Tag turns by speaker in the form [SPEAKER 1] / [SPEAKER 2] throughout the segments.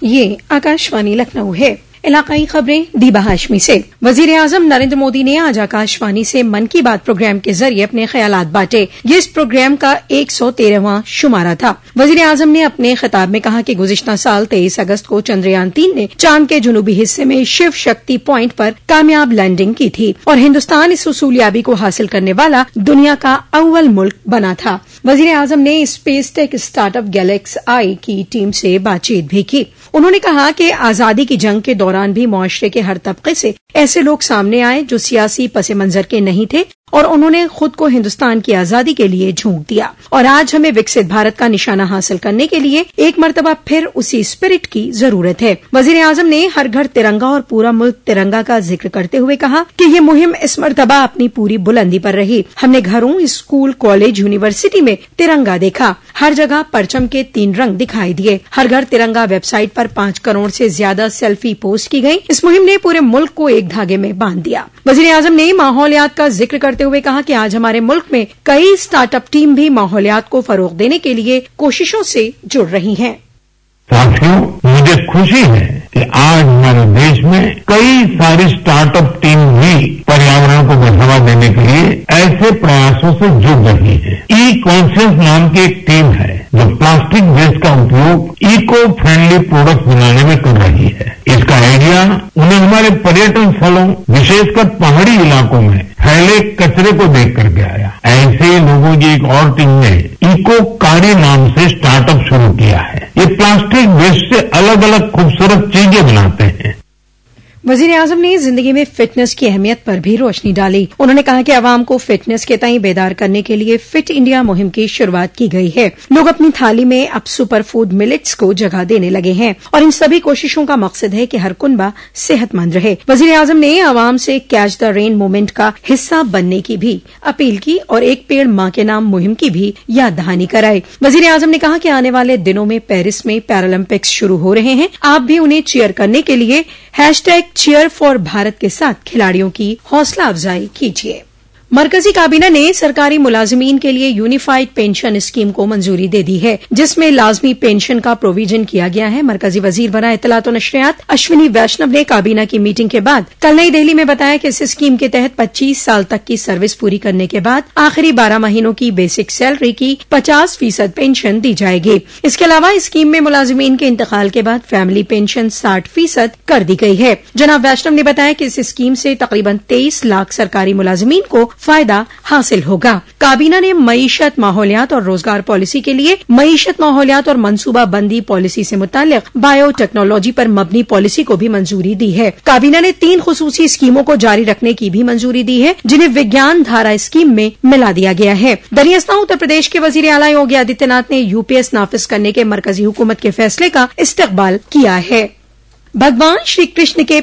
[SPEAKER 1] ये आकाशवाणी लखनऊ है। इलाकाई खबरें दीबा हाशमी से। वजीर आजम नरेंद्र मोदी ने आज आकाशवाणी से मन की बात प्रोग्राम के जरिए अपने ख्यालात बांटे। ये इस प्रोग्राम का 113वां शुमारा था। वजीर आजम ने अपने खिताब में कहा कि गुज़िश्ता साल 23 अगस्त को चंद्रयान 3 ने चांद के जुनूबी हिस्से में शिव शक्ति पॉइंट पर कामयाब लैंडिंग की थी और हिन्दुस्तान इस उसूलियाबी को हासिल करने वाला दुनिया का अव्वल मुल्क बना था। वजीर आजम ने space tech startup GalaxEye की टीम से बातचीत भी की। उन्होंने कहा कि आजादी की जंग के दौरान भी मुआशरे के हर तबके से ऐसे लोग सामने आए जो सियासी पसे मंजर के नहीं थे और उन्होंने खुद को हिन्दुस्तान की आजादी के लिए झोंक दिया और आज हमें विकसित भारत का निशाना हासिल करने के लिए एक मर्तबा फिर उसी स्पिरिट की जरूरत है। वजीर आजम ने हर घर तिरंगा और पूरा मुल्क तिरंगा का जिक्र करते हुए कहा कि ये मुहिम इस मर्तबा अपनी पूरी बुलंदी पर रही। हमने घरों, स्कूल, कॉलेज, यूनिवर्सिटी में तिरंगा देखा। हर जगह परचम के 3 रंग दिखाई दिए। हर घर तिरंगा वेबसाइट पर 5 करोड़ से ज्यादा सेल्फी पोस्ट की गई। इस मुहिम ने पूरे मुल्क को एक धागे में बांध दिया। वजीर आजम ने माहौलियात का जिक्र करते हुए कहा कि आज हमारे मुल्क में कई स्टार्टअप टीम भी माहौलियात को फरोग देने के लिए कोशिशों से जुड़ रही हैं।
[SPEAKER 2] साथियों, मुझे खुशी है कि आज हमारे देश में कई सारी स्टार्टअप टीम भी पर्यावरण को बढ़ावा देने के लिए ऐसे प्रयासों से जुड़ रही है। ई कॉन्शियस नाम की एक टीम है जो प्लास्टिक वेस्ट का उपयोग इको फ्रेंडली प्रोडक्ट बनाने में कर रही है। इसका आइडिया उन्हें हमारे पर्यटन स्थलों, विशेषकर पहाड़ी इलाकों में फैले कचरे को देख करके आया। ऐसे लोगों की एक और टीम ने इको कारी नाम से स्टार्टअप शुरू किया है। ये प्लास्टिक वेस्ट से अलग अलग खूबसूरत चीजें बनाते हैं।
[SPEAKER 1] वजीर आजम ने जिंदगी में फिटनेस की अहमियत पर भी रोशनी डाली। उन्होंने कहा कि अवाम को फिटनेस के ताईं बेदार करने के लिए फिट इंडिया मुहिम की शुरुआत की गई है। लोग अपनी थाली में अब सुपर फूड मिलेट्स को जगह देने लगे हैं और इन सभी कोशिशों का मकसद है कि हर कुनबा सेहतमंद रहे। वजीर आजम ने अवाम से कैच द रेन मूवमेंट का हिस्सा बनने की भी अपील की और एक पेड़ मां के नाम मुहिम की भी याद दहानी कराई। वजीर आजम ने कहा कि आने वाले दिनों में पेरिस में पैरालंपिक्स शुरू हो रहे हैं। आप भी उन्हें चीयर करने के लिए #cheer for भारत के साथ खिलाड़ियों की हौसला अफजाई कीजिए। मरकजी काबीना ने सरकारी मुलाजिमीन के लिए यूनिफाइड पेंशन स्कीम को मंजूरी दे दी है, जिसमें लाजमी पेंशन का प्रोविजन किया गया है। मरकजी वजीर बराए इत्तलात और नशरियात अश्विनी वैष्णव ने काबीना की मीटिंग के बाद कल नई दिल्ली में बताया कि इस स्कीम के तहत 25 साल तक की सर्विस पूरी करने के बाद आखिरी 12 महीनों की बेसिक सैलरी की 50% पेंशन दी जाएगी। इसके अलावा स्कीम में मुलाजिमीन के इंतकाल के बाद फैमिली पेंशन 60% कर दी गई है। जनाब वैष्णव ने बताया कि इस स्कीम से तकरीबन 23 लाख सरकारी मुलाजिमीन को फायदा हासिल होगा। काबीना ने मईशत, माहौलियात और रोजगार पॉलिसी के लिए मईशत, माहौलियात और मनसूबा बंदी पॉलिसी से मुताल्लिक बायोटेक्नोलॉजी पर मबनी पॉलिसी को भी मंजूरी दी है। काबीना ने 3 खुसूसी स्कीमों को जारी रखने की भी मंजूरी दी है, जिन्हें विज्ञान धारा स्कीम में मिला दिया गया है। दरियास्तां उत्तर प्रदेश के वजीर आला योगी आदित्यनाथ ने यूपीएस नाफिज करने के मरकजी हुकूमत के फैसले का इस्तकबाल किया है। भगवान श्री कृष्ण के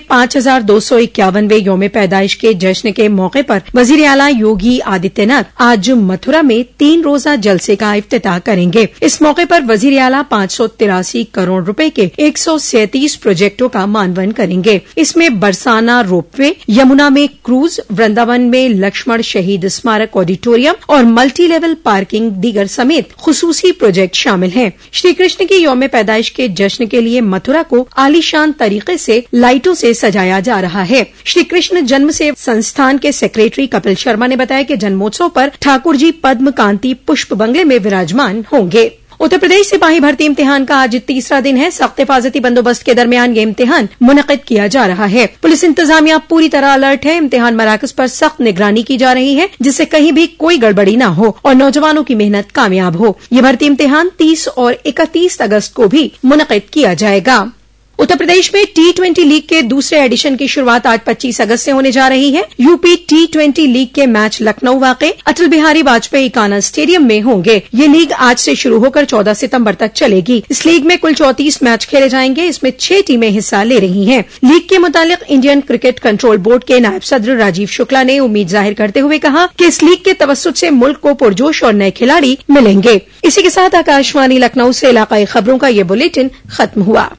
[SPEAKER 1] 5251वें यौम पैदाइश के जश्न के मौके पर वजीर आला योगी आदित्यनाथ आज मथुरा में 3 रोजा जलसे का इफ्तिताह करेंगे। इस मौके पर वजीर आला 583 करोड़ रुपए के 137 प्रोजेक्टों का मानवन करेंगे। इसमें बरसाना रोपवे, यमुना में क्रूज, वृंदावन में लक्ष्मण शहीद स्मारक ऑडिटोरियम और मल्टी लेवल पार्किंग दीगर समेत खुसूसी प्रोजेक्ट शामिल हैं। श्री कृष्ण की यौम पैदाइश के जश्न के लिए मथुरा को आलीशान तरीके से लाइटों से सजाया जा रहा है। श्री कृष्ण जन्म सेवा संस्थान के सेक्रेटरी कपिल शर्मा ने बताया कि जन्मोत्सव पर ठाकुर जी पद्म कांति पुष्प बंगले में विराजमान होंगे। उत्तर प्रदेश सिपाही भर्ती इम्तिहान का आज तीसरा दिन है। सख्त हिफाजती बंदोबस्त के दरमियान ये इम्तिहान मुनक़िद किया जा रहा है। पुलिस इंतजामिया पूरी तरह अलर्ट है। इम्तिहान मराकज पर सख्त निगरानी की जा रही है, जिससे कहीं भी कोई गड़बड़ी न हो और नौजवानों की मेहनत कामयाब हो। ये भर्ती इम्तिहान 30 और 31 अगस्त को भी मुनक़िद किया जाएगा। उत्तर प्रदेश में T20 लीग के दूसरे एडिशन की शुरुआत आज 25 अगस्त से होने जा रही है। यूपी T20 लीग के मैच लखनऊ वाक़े अटल बिहारी वाजपेयी काना स्टेडियम में होंगे। ये लीग आज से शुरू होकर 14 सितंबर तक चलेगी। इस लीग में कुल 34 मैच खेले जाएंगे। इसमें 6 टीमें हिस्सा ले रही हैं। लीग के मुतालिक इंडियन क्रिकेट कंट्रोल बोर्ड के नायब सदर राजीव शुक्ला ने उम्मीद जाहिर करते हुए कहा कि इस लीग के तवस्सुत से मुल्क को पुरजोश और नए खिलाड़ी मिलेंगे। इसी के साथ आकाशवाणी लखनऊ से इलाकाई खबरों का ये बुलेटिन खत्म हुआ।